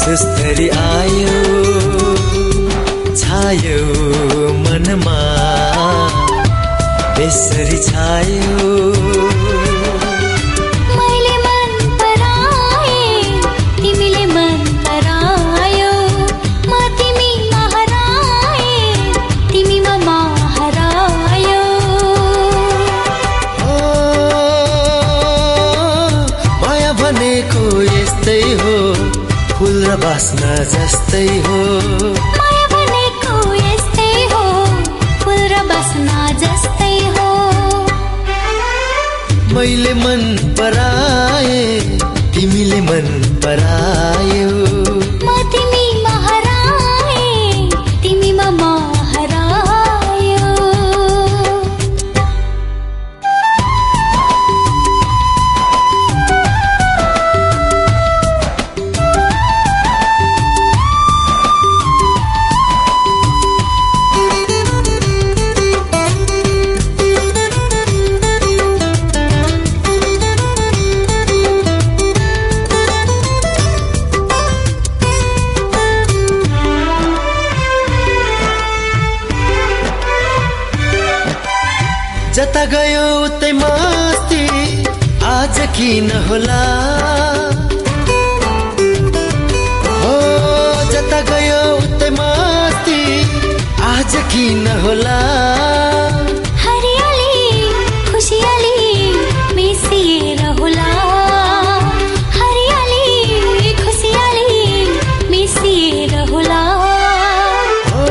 सुस्तरी आयो छायो मनमा बेसरी छायो मैले मन पराए तिमीले मन परायो म तिमीमा हराए तिमी ममा हरायो ओ माया भनेको यस्तै हो फूल र बास्ना जस्तै हो माया भनेको यस्तै हो फूल र बास्ना जस्तै हो मैले मन पराए तिमीले मन परायो म तिमीमा हराए तिमी ममा हरायो जता गयो उतै मस्ती आज किन होला हो जता गयो उतै मस्ती आज किन होला हरियाली खुशियाली मिसिएर होला हरियाली खुशियाली मिसिएर होला हो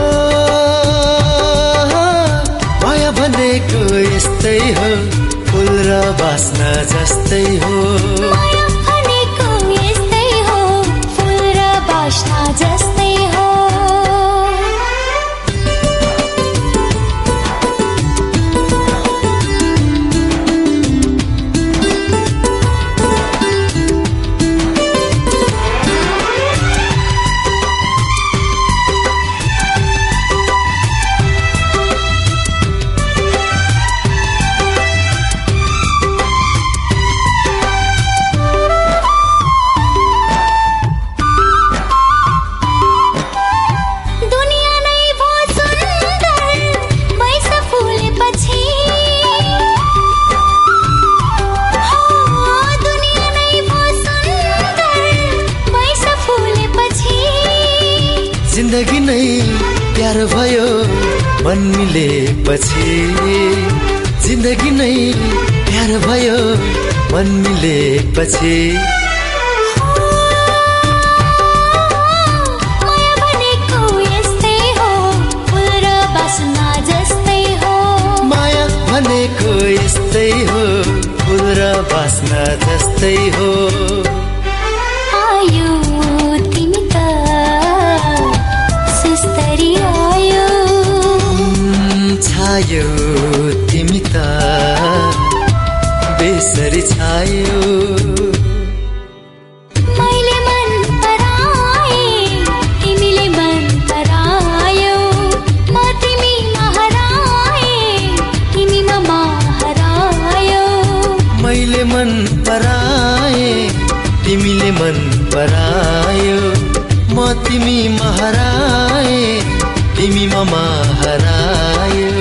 माया भनेको यस्तै हो फूल र बास्ना जस्तै हो माया भनेको यस्तै हो फूल र बास्ना जस्तै हो दुनिया नै बहुत सुन्दर वैस फुलेपछि दुनिया नै बहुत सुन्दर वैस फुलेपछि जिन्दगी नै प्यारो भयो मन मिलेपछि जिन्दगी नै प्यारो भयो मन मिलेपछि माया भनेको यस्तै हो फूल र बास्ना जस्तै हो माया भनेको यस्तै हो फूल र बास्ना जस्तै हो आयो तिमी त सुस्तरी आयो छायो तिमी त बेसरी छायो मैले मन पराए तिमीले मन परायो म तिमीमा हराए तिमी ममा हरायो मैले मन पराए तिमीले मन परायो म तिमीमा हराए तिमी ममा हरायो